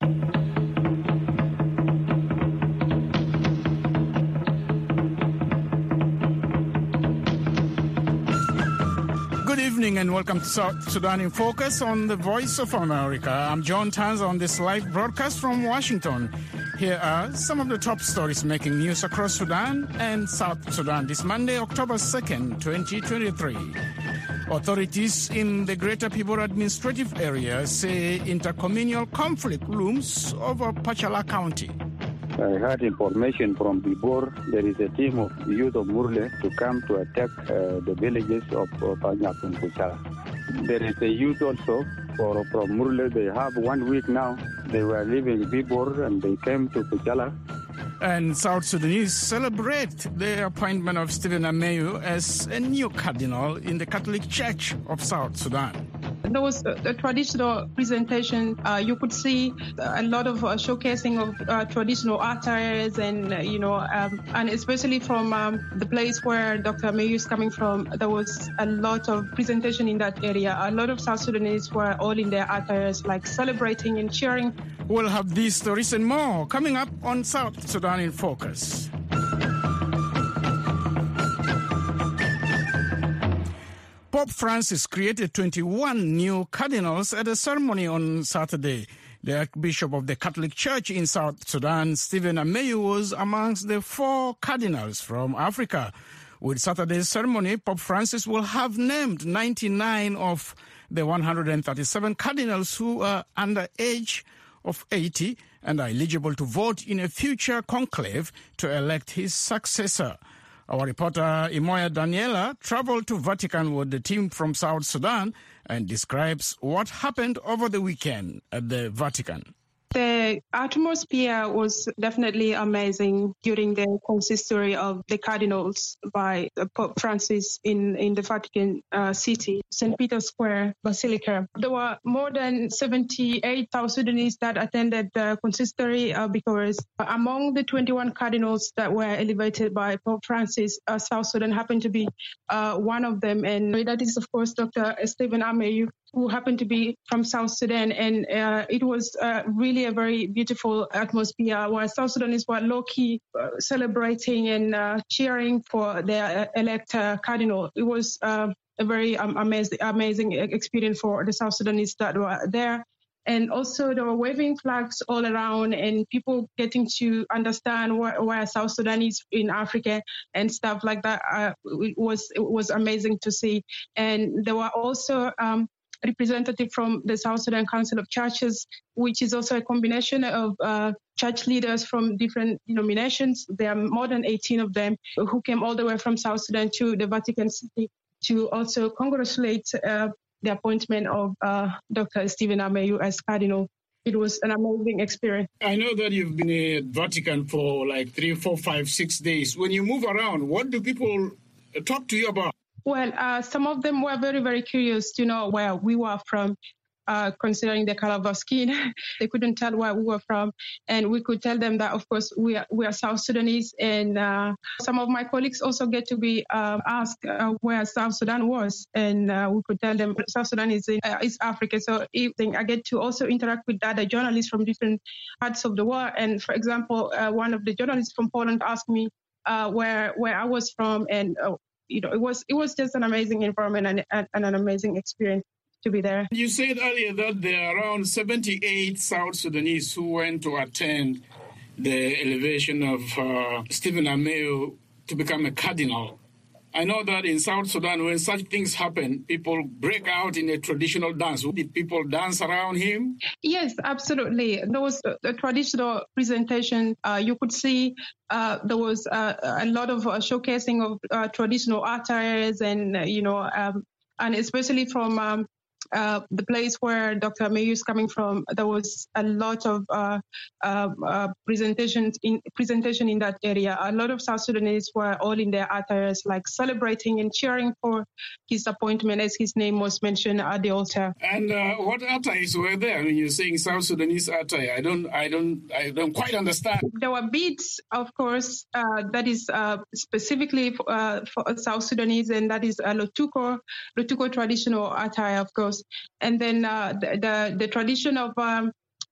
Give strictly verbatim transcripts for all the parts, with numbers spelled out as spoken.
Good evening and welcome to South Sudan in Focus on the Voice of America. I'm John Tanza on this live broadcast from Washington. Here are some of the top stories making news across Sudan and South Sudan this Monday, October second, twenty twenty-three. Authorities in the Greater Pibor administrative area say intercommunal conflict looms over Pachala County. I had information from Pibor. There is a team of youth of Murle to come to attack uh, the villages of uh, Panyak and Pachala. There is a youth also for, from Murle. They have one week now. They were living in Pibor and they came to Pachala. And South Sudanese celebrate the appointment of Stephen Ameyu as a new cardinal in the Catholic Church of South Sudan. There was a, a traditional presentation. Uh, you could see a lot of uh, showcasing of uh, traditional attires and, uh, you know, um, and especially from um, the place where Doctor Ameyu is coming from, there was a lot of presentation in that area. A lot of South Sudanese were all in their attires, like celebrating and cheering. We'll have these stories and more coming up on South Sudan in Focus. Pope Francis created twenty-one new cardinals at a ceremony on Saturday. The Archbishop of the Catholic Church in South Sudan, Stephen Ameyu, was amongst the four cardinals from Africa. With Saturday's ceremony, Pope Francis will have named ninety-nine of the one hundred thirty-seven cardinals who are under age of eighty and are eligible to vote in a future conclave to elect his successor. Our reporter Imoya Daniela traveled to Vatican with the team from South Sudan and describes what happened over the weekend at the Vatican. The atmosphere was definitely amazing during the consistory of the cardinals by Pope Francis in, in the Vatican uh, City, Saint Peter's Square Basilica. There were more than seventy-eight South Sudanese that attended the consistory uh, because among the twenty-one cardinals that were elevated by Pope Francis, uh, South Sudan happened to be uh, one of them. And that is, of course, Doctor Stephen Ameyu, who happened to be from South Sudan. And uh, it was uh, really a very beautiful atmosphere where South Sudanese were low-key uh, celebrating and uh, cheering for their elect uh, cardinal. It was uh, a very um, amazing, amazing experience for the South Sudanese that were there. And also there were waving flags all around and people getting to understand where, where South Sudan is in Africa and stuff like that. Uh, it was it was amazing to see. And there were also um, representative from the South Sudan Council of Churches, which is also a combination of uh, church leaders from different denominations. There are more than eighteen of them who came all the way from South Sudan to the Vatican City to also congratulate uh, the appointment of uh, Doctor Stephen Ameyu as Cardinal. It was an amazing experience. I know that you've been at Vatican for like three, four, five, six days. When you move around, what do people talk to you about? Well, uh, some of them were very, very curious to know where we were from, uh, considering the color of our skin. They couldn't tell where we were from. And we could tell them that, of course, we are, we are South Sudanese. And uh, some of my colleagues also get to be uh, asked uh, where South Sudan was. And uh, we could tell them South Sudan is in uh, East Africa. So evening, I get to also interact with other journalists from different parts of the world. And for example, uh, one of the journalists from Poland asked me uh, where where I was from. And uh, You know, it was it was just an amazing environment and, and, and an amazing experience to be there. You said earlier that there are around seventy-eight South Sudanese who went to attend the elevation of uh, Stephen Ameyu to become a cardinal. I know that in South Sudan, when such things happen, people break out in a traditional dance. Did people dance around him? Yes, absolutely. There was a, a traditional presentation. Uh, you could see uh, there was uh, a lot of uh, showcasing of uh, traditional attires and, uh, you know, um, and especially from um, uh, the place where Doctor Ameyu is coming from, there was a lot of uh, uh, uh, presentations in presentation in that area. A lot of South Sudanese were all in their attires, like celebrating and cheering for his appointment, as his name was mentioned at the altar. And uh, what attires were there? I mean, you're saying South Sudanese attire. I don't, I don't, I don't quite understand. There were beads, of course, uh, that is uh, specifically for, uh, for South Sudanese, and that is a Lotuko, Lotuko traditional attire, of course. And then uh, the, the the tradition of um,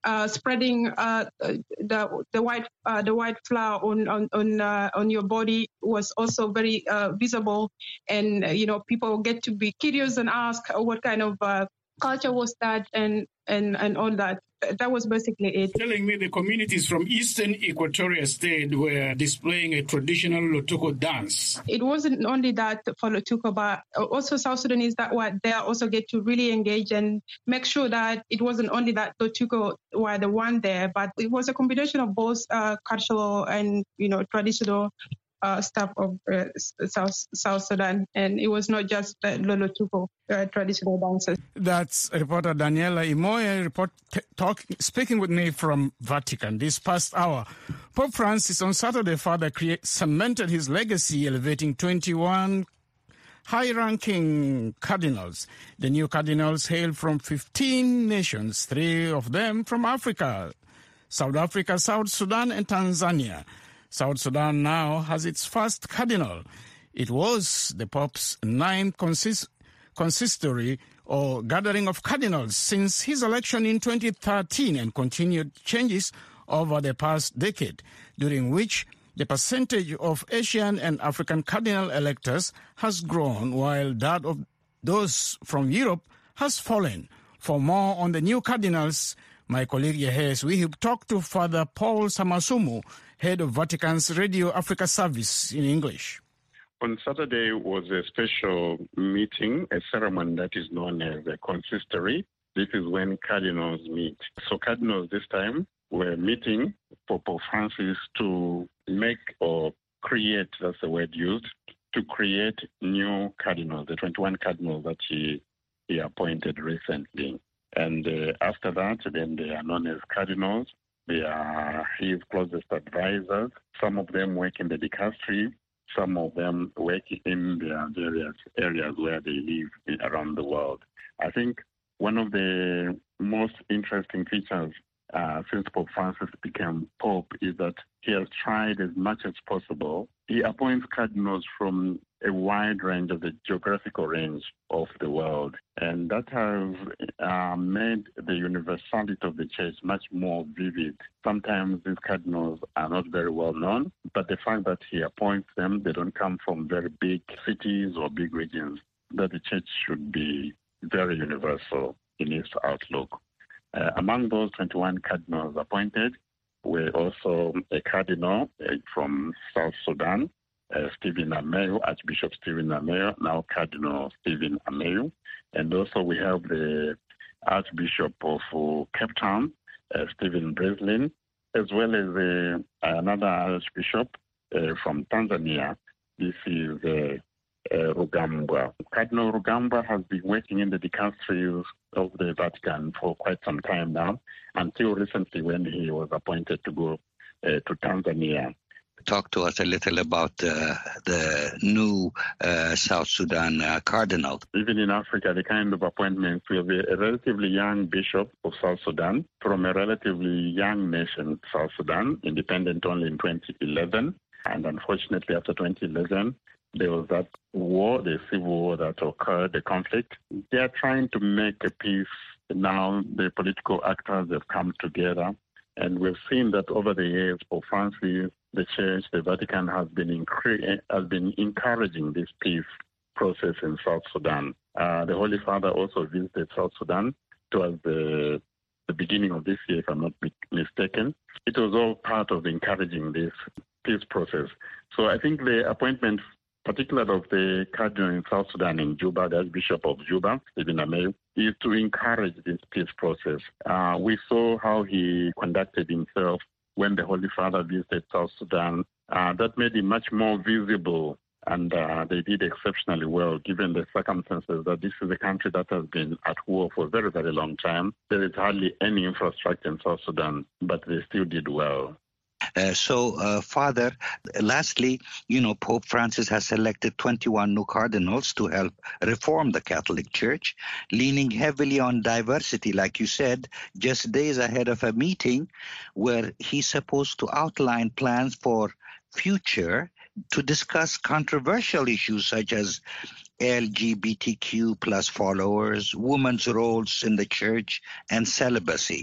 uh, spreading uh, the the white uh, the white flour on on on, uh, on your body was also very uh, visible, and uh, you know people get to be curious and ask uh, what kind of uh, culture was that, and and and all that. That was basically it. Telling me the communities from eastern Equatoria State were displaying a traditional Lotuko dance. It wasn't only that for Lotuko, but also South Sudanese that were there also get to really engage and make sure that it wasn't only that Lotuko were the one there, but it was a combination of both uh, cultural and, you know, traditional Uh, stuff of uh, South South Sudan, and it was not just uh, Lolotuko uh, traditional dances. That's reporter Daniela Imoye report t- talk, speaking with me from Vatican this past hour. Pope Francis on Saturday further create, cemented his legacy, elevating twenty-one high-ranking cardinals. The new cardinals hail from fifteen nations, three of them from Africa: South Africa, South Sudan, and Tanzania. South Sudan now has its first cardinal. It was the Pope's ninth consist- consistory or gathering of cardinals since his election in twenty thirteen, and continued changes over the past decade, during which the percentage of Asian and African cardinal electors has grown, while that of those from Europe has fallen. For more on the new cardinals, my colleague Yehes Wihib talked to Father Paul Samasumu, head of Vatican's Radio Africa service in English. On Saturday was a special meeting, a ceremony that is known as a consistory. This is when cardinals meet. So cardinals this time were meeting for Pope Francis to make or create, that's the word used, to create new cardinals, the twenty-one cardinals that he, he appointed recently. And uh, after that, then they are known as cardinals. They are his closest advisors. Some of them work in the dicastery. Some of them work in their various areas where they live in, around the world. I think one of the most interesting features uh, since Pope Francis became Pope is that he has tried as much as possible. He appoints cardinals from a wide range of the geographical range of the world. And that has uh, made the universality of the church much more vivid. Sometimes these cardinals are not very well known, but the fact that he appoints them, they don't come from very big cities or big regions, that the church should be very universal in its outlook. Uh, among those twenty-one cardinals appointed were also a cardinal uh, from South Sudan, Uh, Stephen Ameyu, Archbishop Stephen Ameyu, now Cardinal Stephen Ameyu. And also we have the Archbishop of uh, Cape Town, uh, Stephen Breslin, as well as uh, another Archbishop uh, from Tanzania. This is uh, uh, Rugambwa. Cardinal Rugambwa has been working in the dicasteries of the Vatican for quite some time now, until recently when he was appointed to go uh, to Tanzania. Talk to us a little about uh, the new uh, South Sudan uh, cardinal. Even in Africa, the kind of appointments will be a relatively young bishop of South Sudan from a relatively young nation, South Sudan, independent only in twenty eleven. And unfortunately, after twenty eleven, there was that war, the civil war that occurred, the conflict. They are trying to make a peace. Now the political actors have come together. And we've seen that over the years, Pope Francis, the Church, the Vatican has been incre- has been encouraging this peace process in South Sudan. Uh, the Holy Father also visited South Sudan towards the, the beginning of this year, if I'm not mistaken. It was all part of encouraging this peace process. So I think the appointment, particularly of the cardinal in South Sudan, in Juba, the Archbishop of Juba, Stephen Ameyu, is to encourage this peace process. Uh, we saw how he conducted himself when the Holy Father visited South Sudan. Uh, that made him much more visible, and uh, they did exceptionally well, given the circumstances that this is a country that has been at war for a very, very long time. There is hardly any infrastructure in South Sudan, but they still did well. Uh, so, uh, Father, lastly, you know, Pope Francis has selected twenty-one new cardinals to help reform the Catholic Church, leaning heavily on diversity, like you said, just days ahead of a meeting where he's supposed to outline plans for future to discuss controversial issues such as L G B T Q plus followers, women's roles in the church, and celibacy.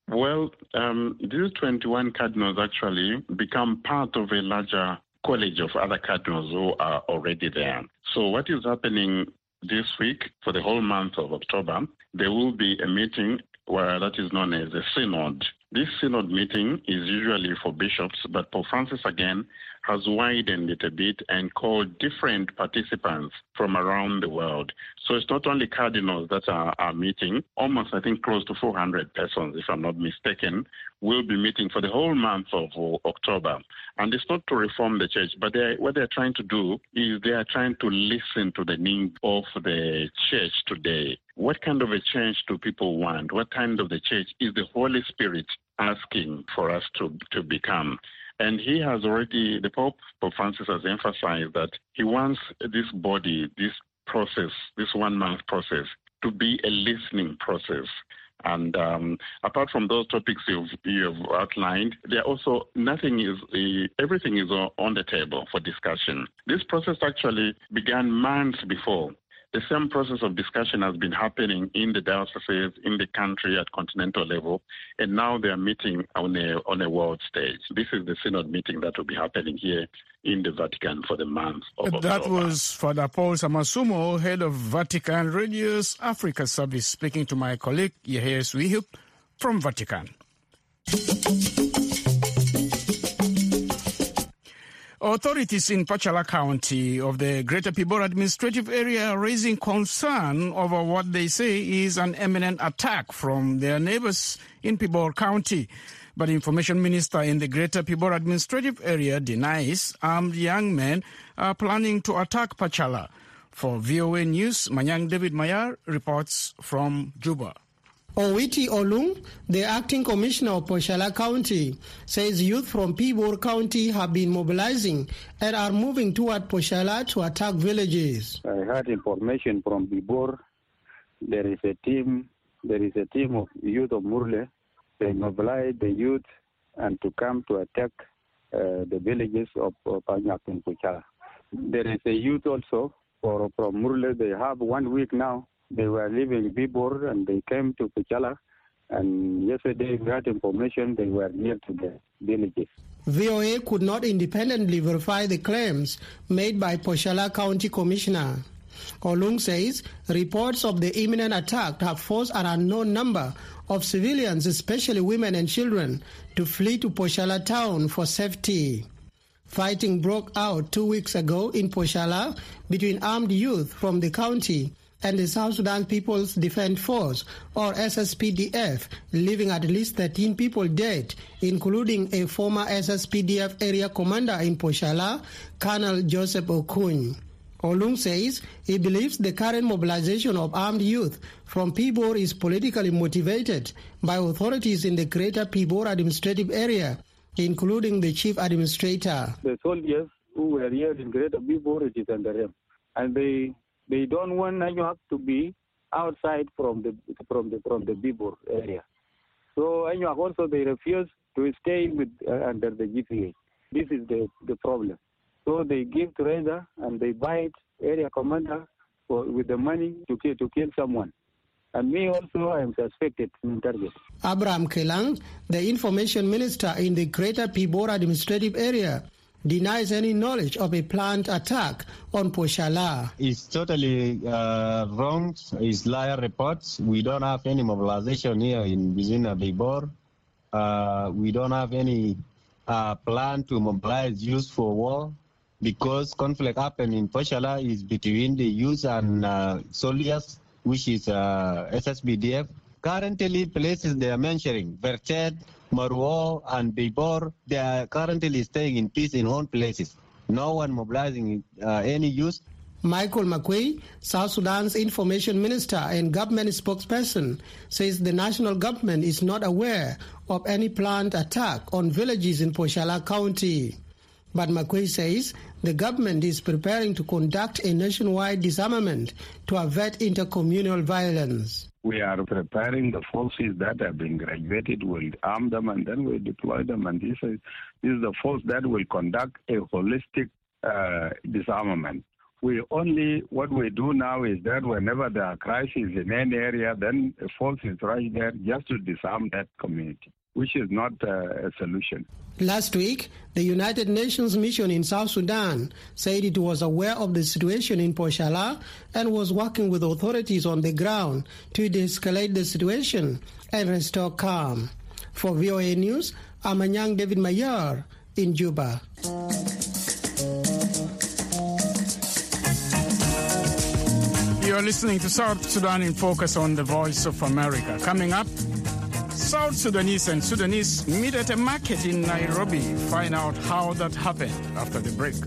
Well, um, these twenty-one cardinals actually become part of a larger college of other cardinals who are already there. So what is happening this week for the whole month of October, there will be a meeting where that is known as a synod. This synod meeting is usually for bishops, but Pope Francis again has widened it a bit and called different participants from around the world. So it's not only cardinals that are, are meeting, almost I think close to four hundred persons, if I'm not mistaken, will be meeting for the whole month of October. And it's not to reform the church, but they, what they're trying to do is they are trying to listen to the needs of the church today. What kind of a change do people want? What kind of the church is the Holy Spirit asking for us to, to become? And he has already, the Pope, Pope Francis has emphasized that he wants this body, this process, this one-month process, to be a listening process. And um, apart from those topics you've, you've outlined, there also nothing is, uh, everything is on the table for discussion. This process actually began months before. The same process of discussion has been happening in the dioceses, in the country at continental level, and now they are meeting on a on a world stage. This is the synod meeting that will be happening here in the Vatican for the month of October. That was Father Paul Samasumo, head of Vatican Radio's Africa Service, speaking to my colleague Yahya Swihip from Vatican. Authorities in Pachala County of the Greater Pibor Administrative Area are raising concern over what they say is an imminent attack from their neighbors in Pibor County. But Information Minister in the Greater Pibor Administrative Area denies armed young men are planning to attack Pachala. For V O A News, Manyang David Mayar reports from Juba. Owiti Olung, the acting commissioner of Pachala County, says youth from Pibor County have been mobilizing and are moving toward Pachala to attack villages. I had information from Pibor. There is a team. There is a team of youth of Murle. They mobilize the youth and to come to attack uh, the villages of uh, Panyak and Pachala. There is a youth also for, from Murle. They have one week now. They were living in Pibor and they came to Pachala, and yesterday we had information they were near to the villages. V O A could not independently verify the claims made by Pachala County Commissioner. Olung says reports of the imminent attack have forced an unknown number of civilians, especially women and children, to flee to Pachala town for safety. Fighting broke out two weeks ago in Pachala between armed youth from the county and the South Sudan People's Defense Force, or S S P D F, leaving at least thirteen people dead, including a former S S P D F area commander in Pachala, Colonel Joseph Okuny. Olung says he believes the current mobilization of armed youth from Pibor is politically motivated by authorities in the Greater Pibor Administrative Area, including the Chief Administrator. The soldiers who were here in Greater Pibor, it is under them, and they They don't want Anyuak to be outside from the from the from the Pibor area. So Anyuak also they refuse to stay with uh, under the G P A. This is the, the problem. So they give to Reza and they buy it, area commander for, with the money to kill to kill someone. And me also I am suspected in target. Abraham Kelang, the information minister in the Greater Pibor Administrative Area, denies any knowledge of a planned attack on Pachala. It's totally uh, wrong. It's liar reports. We don't have any mobilization here in Bizina Pibor. Uh, we don't have any uh, plan to mobilize youth for war because conflict happened in Pachala is between the youth and uh, soldiers, which is uh, S S B D F. Currently, places they are mentioning, Verched, Marwo and Pibor, they are currently staying in peace in own places. No one mobilizing uh, any youth. Michael Makwei, South Sudan's information minister and government spokesperson, says the national government is not aware of any planned attack on villages in Pachala County. But Makwei says the government is preparing to conduct a nationwide disarmament to avert intercommunal violence. We are preparing the forces that have been graduated, we'll arm them and then we'll deploy them. And this is, this is the force that will conduct a holistic uh, disarmament We only, what we do now is that whenever there are crises in any area, then a force is right there just to disarm that community, which is not uh, a solution. Last week, the United Nations mission in South Sudan said it was aware of the situation in Pochala and was working with authorities on the ground to de-escalate the situation and restore calm. For V O A News, I'm Anyang David Mayer in Juba. You're listening to South Sudan in Focus on the Voice of America. Coming up, South Sudanese and Sudanese meet at a market in Nairobi. Find out how that happened after the break.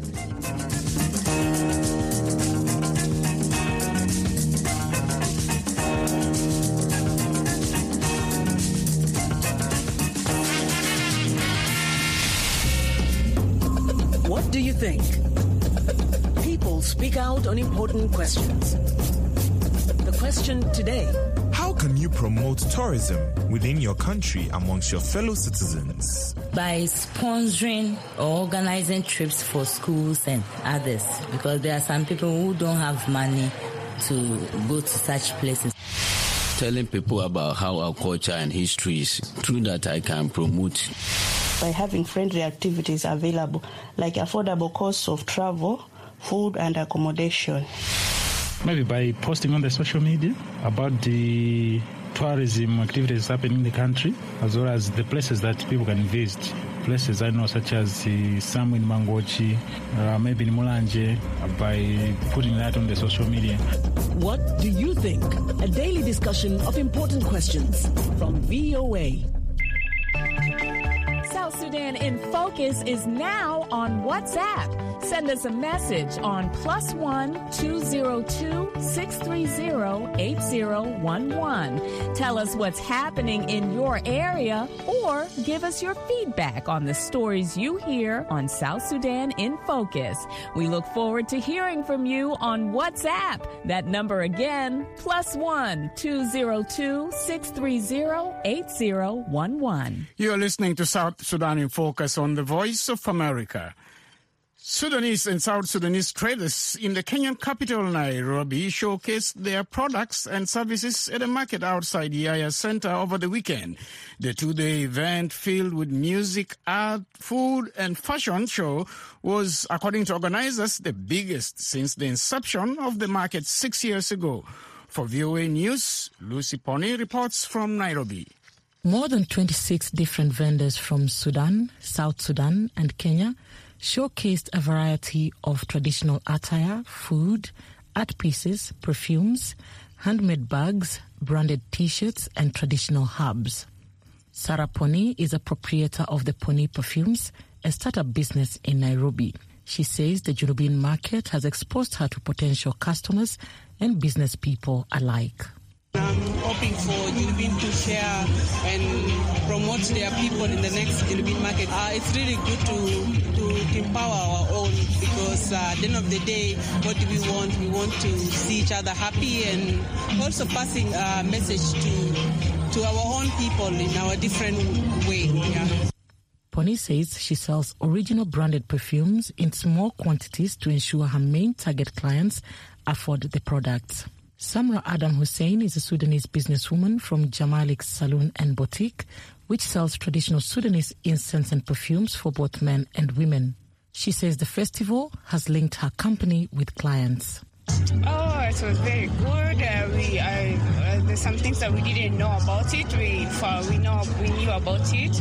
What do you think? People speak out on important questions. The question today: how can you promote tourism within your country amongst your fellow citizens? By sponsoring or organizing trips for schools and others, because there are some people who don't have money to go to such places. Telling people about how our culture and history is, through that I can promote. By having friendly activities available, like affordable costs of travel, food and accommodation. Maybe by posting on the social media about the tourism activities happening in the country, as well as the places that people can visit. Places I know, such as uh, some in Mangochi, uh, maybe in Mulanje, by putting that on the social media. What do you think? A daily discussion of important questions from V O A. South Sudan in Focus is now on WhatsApp. Send us a message on plus one two zero two six three zero eight zero one one. Tell us what's happening in your area or give us your feedback on the stories you hear on South Sudan in Focus. We look forward to hearing from you on WhatsApp. That number again, plus one two zero two six three zero eight zero one one. You're listening to South Sudan in Focus on the Voice of America. Sudanese and South Sudanese traders in the Kenyan capital, Nairobi, showcased their products and services at a market outside Yaya Center over the weekend. The two-day event, filled with music, art, food, and fashion show, was, according to organizers, the biggest since the inception of the market six years ago. For V O A News, Lucy Pony reports from Nairobi. More than twenty-six different vendors from Sudan, South Sudan, and Kenya showcased a variety of traditional attire, food, art pieces, perfumes, handmade bags, branded T-shirts, and traditional herbs. Sarah Pony is a proprietor of the Pony Perfumes, a startup business in Nairobi. She says the Junubin market has exposed her to potential customers and business people alike. I'm hoping for Junubin to share and promote their people in the next Junubin market. Uh, it's really good to, to empower our own, because uh, at the end of the day, what do we want? We want to see each other happy, and also passing a message to, to our own people in our different way. Yeah. Pony says she sells original branded perfumes in small quantities to ensure her main target clients afford the products. Samra Adam Hussein is a Sudanese businesswoman from Jamalik's Saloon and Boutique, which sells traditional Sudanese incense and perfumes for both men and women. She says the festival has linked her company with clients. Oh, it was very good. Uh, we uh, uh, there's some things that we didn't know about it. We for, we know we knew about it,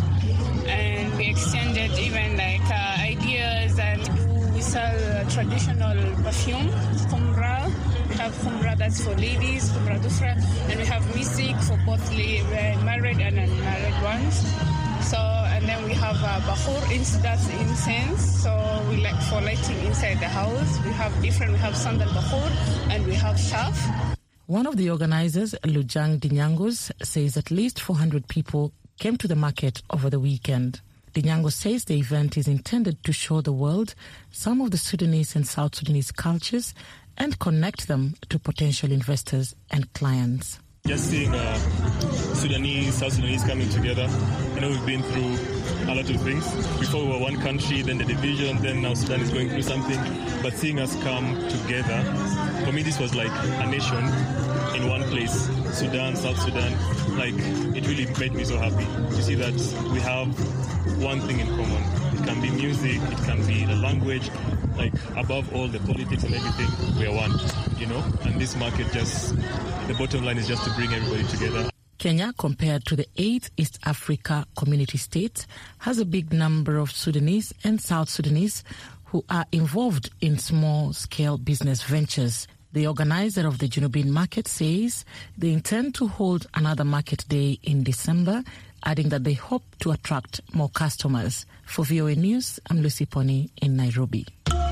and we extended even like uh, ideas. And we sell uh, traditional perfume, khumra. We have khumra that's for ladies, khumra dufra, and we have music for both uh, married and unmarried ones. So, and then we have uh, bakhur, that's incense. So we like for lighting inside the house. We have different, we have sandal bakhur and we have shaf. One of the organizers, Lujang Dinyangos, says at least four hundred people came to the market over the weekend. Dinyangos says the event is intended to show the world some of the Sudanese and South Sudanese cultures and connect them to potential investors and clients. Just seeing uh, Sudanese, South Sudanese coming together. I know we've been through a lot of things. Before we were one country, then the division, then now Sudan is going through something. But seeing us come together, for me this was like a nation in one place. Sudan, South Sudan, like it really made me so happy to see that we have one thing in common. It can be music, it can be the language, like above all the politics and everything, we are one, you know? And this market just, the bottom line is just to bring everybody together. Kenya, compared to the eight East Africa community states, has a big number of Sudanese and South Sudanese who are involved in small-scale business ventures. The organizer of the Junubin market says they intend to hold another market day in December, adding that they hope to attract more customers. For V O A News, I'm Lucy Pony in Nairobi.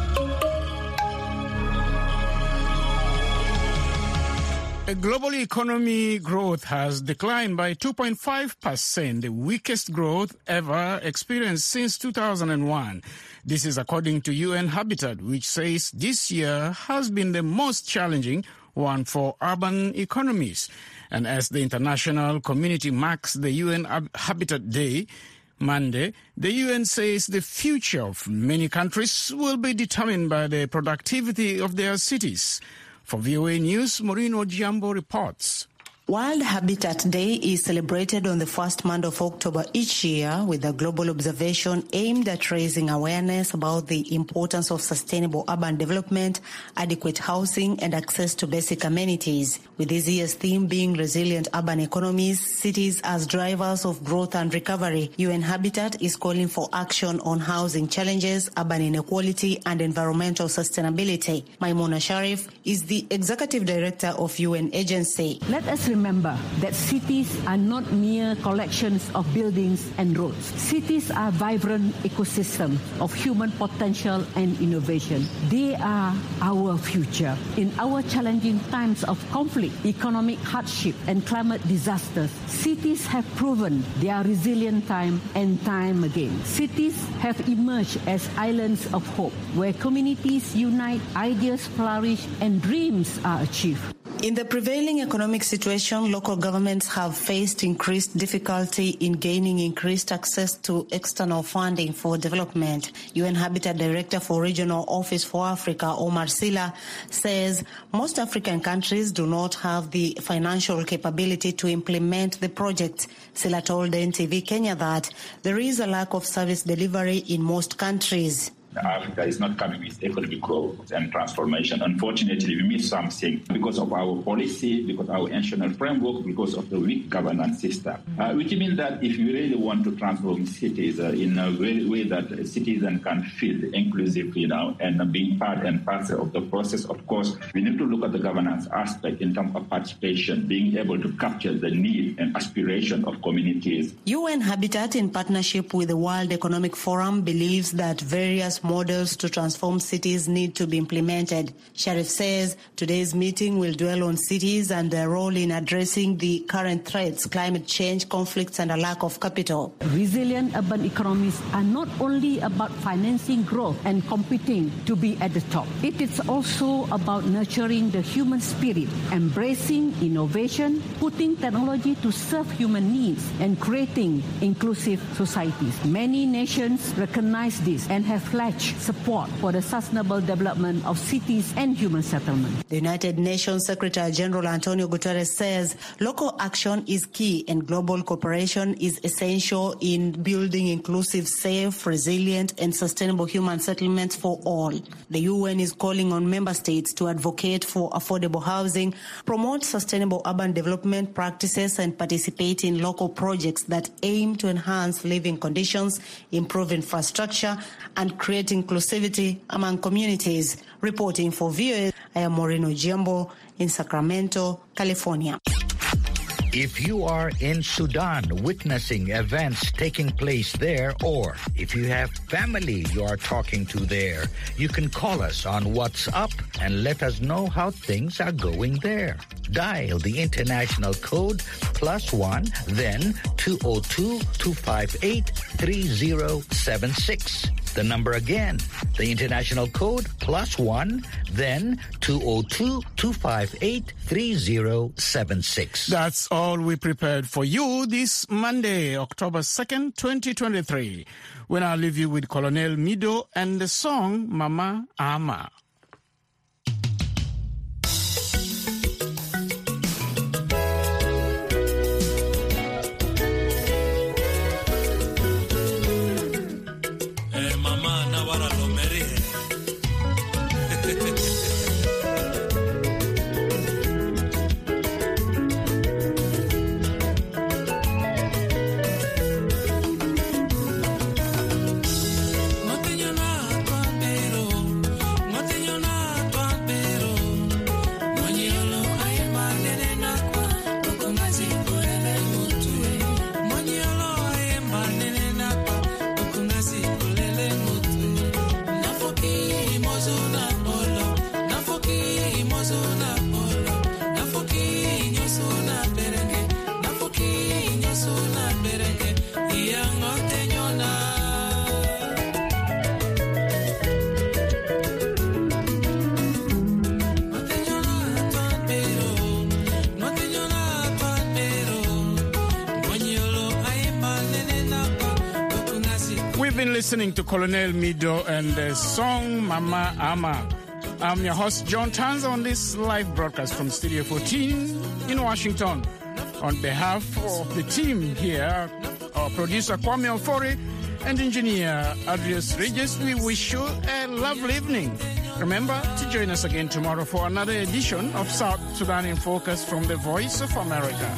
Global economy growth has declined by two point five percent, the weakest growth ever experienced since two thousand one. This is according to U N Habitat, which says this year has been the most challenging one for urban economies. And as the international community marks the U N Habitat Day, Monday, the U N says the future of many countries will be determined by the productivity of their cities. For V O A News, Morino Giambo reports. World Habitat Day is celebrated on the first Monday of October each year with a global observation aimed at raising awareness about the importance of sustainable urban development, adequate housing, and access to basic amenities. With this year's theme being resilient urban economies, cities as drivers of growth and recovery, U N Habitat is calling for action on housing challenges, urban inequality, and environmental sustainability. Maimuna Sharif is the executive director of U N agency. Let us remember that cities are not mere collections of buildings and roads. Cities are vibrant ecosystems of human potential and innovation. They are our future. In our challenging times of conflict, economic hardship, and climate disasters, cities have proven their resilient time and time again. Cities have emerged as islands of hope, where communities unite, ideas flourish, and dreams are achieved. In the prevailing economic situation, local governments have faced increased difficulty in gaining increased access to external funding for development. U N Habitat Director for Regional Office for Africa, Omar Sila, says most African countries do not have the financial capability to implement the project. Sila told N T V Kenya that there is a lack of service delivery in most countries. Africa is not coming with economic growth and transformation. Unfortunately, we miss something because of our policy, because of our institutional framework, because of the weak governance system. Uh, which means that if you really want to transform cities uh, in a way, way that a citizen can feel inclusive, you know, and uh, being part and parcel of the process, of course, we need to look at the governance aspect in terms of participation, being able to capture the need and aspiration of communities. U N Habitat, in partnership with the World Economic Forum, believes that various models to transform cities need to be implemented. Sharif says today's meeting will dwell on cities and their role in addressing the current threats, climate change, conflicts, and a lack of capital. Resilient urban economies are not only about financing growth and competing to be at the top. It is also about nurturing the human spirit, embracing innovation, putting technology to serve human needs, and creating inclusive societies. Many nations recognize this and have pledged support for the sustainable development of cities and human settlement. The United Nations Secretary General Antonio Guterres says local action is key and global cooperation is essential in building inclusive, safe, resilient, and sustainable human settlements for all. The U N is calling on member states to advocate for affordable housing, promote sustainable urban development practices, and participate in local projects that aim to enhance living conditions, improve infrastructure, and create inclusivity among communities. Reporting for V O A, I am Moreno Giambo in Sacramento, California. If you are in Sudan witnessing events taking place there, or if you have family you are talking to there, you can call us on WhatsApp and let us know how things are going there. Dial the international code plus one, then two oh two, two five eight, three oh seven six. The number again, the international code plus one, then two oh two, two five eight, three oh seven six. That's all we prepared for you this Monday, October second, twenty twenty-three. When I leave you with Colonel Mido and the song Mama Ama. Listening to Colonel Mido and the song Mama Ama. I'm your host, John Tanza, on this live broadcast from Studio fourteen in Washington. On behalf of the team here, our producer Kwame Ofori and engineer Adrius Regis, we wish you a lovely evening. Remember to join us again tomorrow for another edition of South Sudan in Focus from the Voice of America.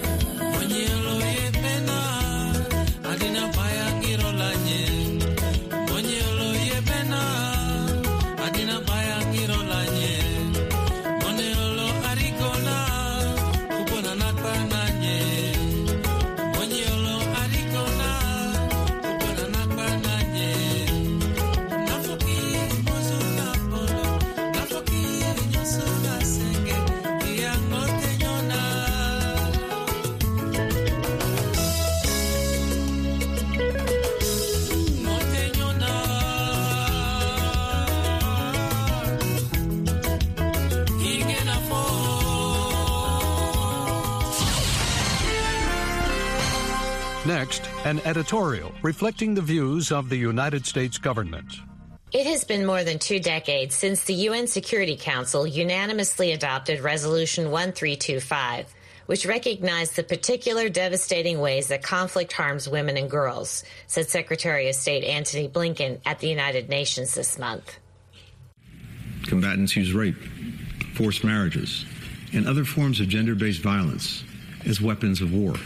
Next, an editorial reflecting the views of the United States government. It has been more than two decades since the U N Security Council unanimously adopted Resolution one three two five, which recognized the particular devastating ways that conflict harms women and girls, said Secretary of State Antony Blinken at the United Nations this month. Combatants use rape, forced marriages, and other forms of gender-based violence as weapons of war.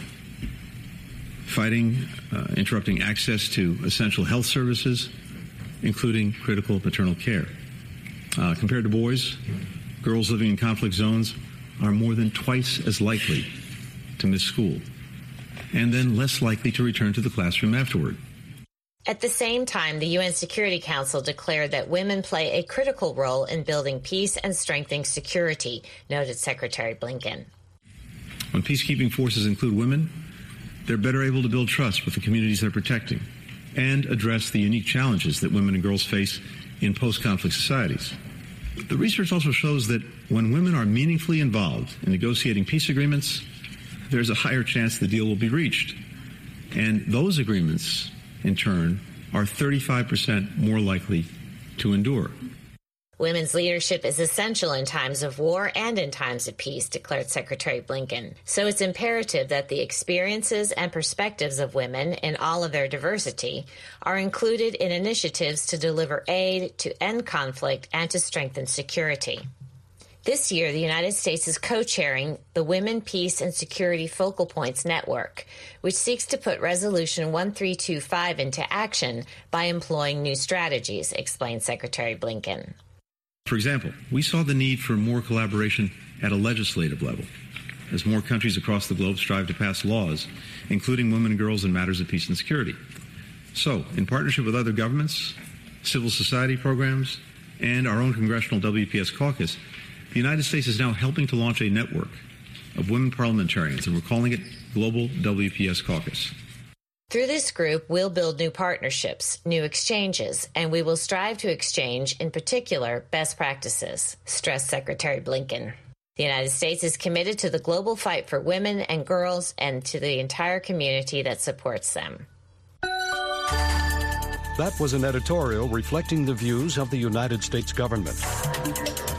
Fighting, uh, interrupting access to essential health services, including critical maternal care. Uh, compared to boys, girls living in conflict zones are more than twice as likely to miss school, and then less likely to return to the classroom afterward. At the same time, the U N Security Council declared that women play a critical role in building peace and strengthening security, noted Secretary Blinken. When peacekeeping forces include women, they're better able to build trust with the communities they're protecting and address the unique challenges that women and girls face in post-conflict societies. The research also shows that when women are meaningfully involved in negotiating peace agreements, there's a higher chance the deal will be reached. And those agreements, in turn, are thirty-five percent more likely to endure. Women's leadership is essential in times of war and in times of peace, declared Secretary Blinken. So it's imperative that the experiences and perspectives of women in all of their diversity are included in initiatives to deliver aid, to end conflict, and to strengthen security. This year, the United States is co-chairing the Women, Peace, and Security Focal Points Network, which seeks to put Resolution one three two five into action by employing new strategies, explained Secretary Blinken. For example, we saw the need for more collaboration at a legislative level, as more countries across the globe strive to pass laws, including women and girls in matters of peace and security. So, in partnership with other governments, civil society programs, and our own Congressional W P S caucus, the United States is now helping to launch a network of women parliamentarians, and we're calling it Global W P S Caucus. Through this group, we'll build new partnerships, new exchanges, and we will strive to exchange, in particular, best practices, stressed Secretary Blinken. The United States is committed to the global fight for women and girls and to the entire community that supports them. That was an editorial reflecting the views of the United States government.